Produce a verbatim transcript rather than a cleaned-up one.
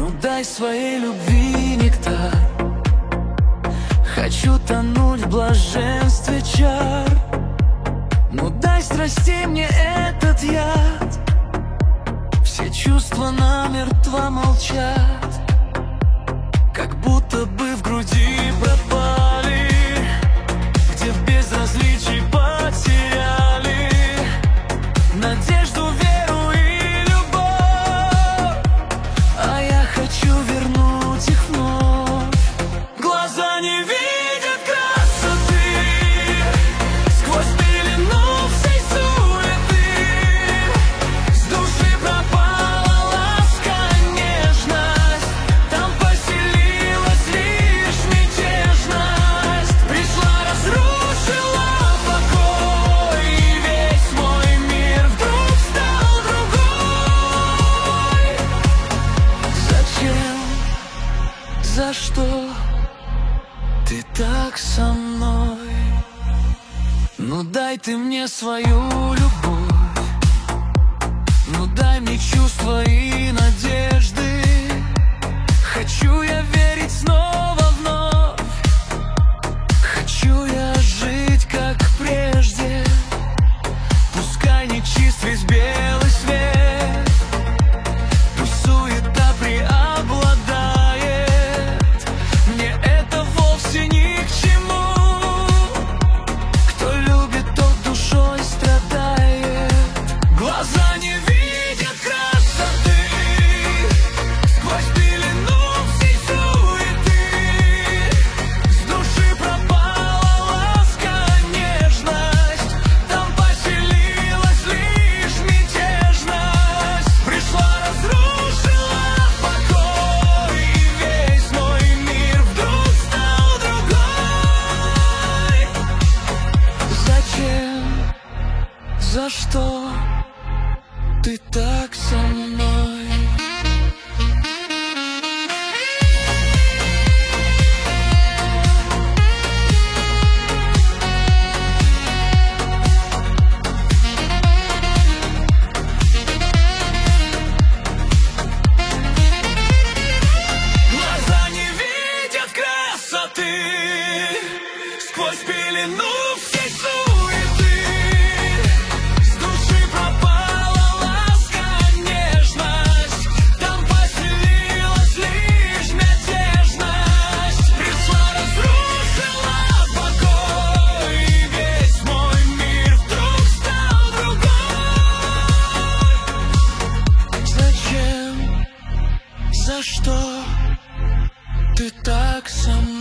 Ну дай своей любви нектар. Хочу тонуть в блаженстве чар. Ну дай страстей мне этот яд. Все чувства намертво молчат, как будто бы в груди пропали, где в безразличии потеряли надежду, веру и любовь. А я хочу вернуть их вновь. Глаза не видят красоты сквозь пелену всей суеты. С души пропала ласка, нежность, там поселилась лишь мятежность. Пришла, разрушила покой, и весь мой мир вдруг стал другой. Зачем? За что ты так со мной? Ну дай ты мне свою любовь. Ну дай мне чувства и надежды. Хочу я верить снова вновь. Хочу я жить как прежде. Пускай не чист весь белый свет, пусть суета преобладает. Мне это вовсе ни к чему. Кто любит, тот душой страдает. Глаза не видят красоты сквозь пелену всей суеты. С души пропала ласка, нежность, там поселилась лишь мятежность. Пришла, разрушила покой, и весь мой мир вдруг стал другой. Зачем? За что ты так со мной? Глаза не видят красоты сквозь пелену всей суеты. С души пропала ласка, нежность, там поселилась лишь мятежность. Пришла, разрушила покой, и весь мой мир вдруг стал другой. Зачем? За что ты так со мной?